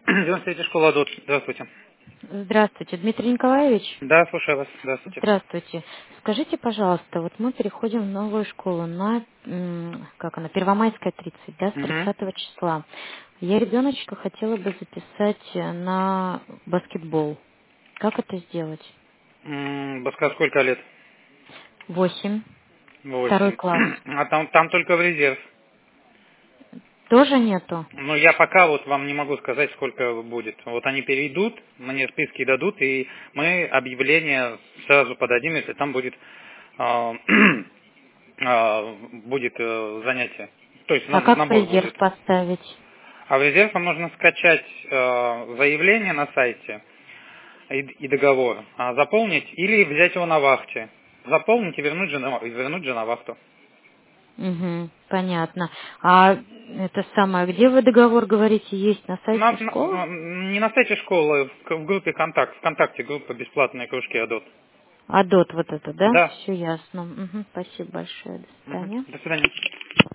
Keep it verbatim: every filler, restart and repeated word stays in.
девяносто третья школа АДОТ. Здравствуйте. Здравствуйте, Дмитрий Николаевич. Да, слушаю вас. Здравствуйте. Здравствуйте. Скажите, пожалуйста, вот мы переходим в новую школу на, м, как она, Первомайская, тридцать, да, с Угу. тридцатого числа. Я ребеночка хотела бы записать на баскетбол. Как это сделать? Баска сколько лет? Восемь. Второй Восемь. класс. А там, там только в резерв. Тоже нету? Но я пока вот вам не могу сказать, сколько будет. Вот они перейдут, мне списки дадут, и мы объявление сразу подадим, если там будет, а, а, будет э, занятие. То есть А нам как в набор резерв будет. поставить? А в резерв вам нужно скачать э, заявление на сайте и, и договор, а заполнить или взять его на вахте. Заполнить и вернуть же на, и вернуть же на вахту. Угу, понятно. А это самое, где вы договор говорите, есть на На- сайте школы? на- не на сайте школы, в в группе «Контакт», ВКонтакте группа «Бесплатные кружки АДОТ». А дот вот это, да? Да. Все ясно. Мгм, спасибо большое. До Мгм. свидания. До свидания.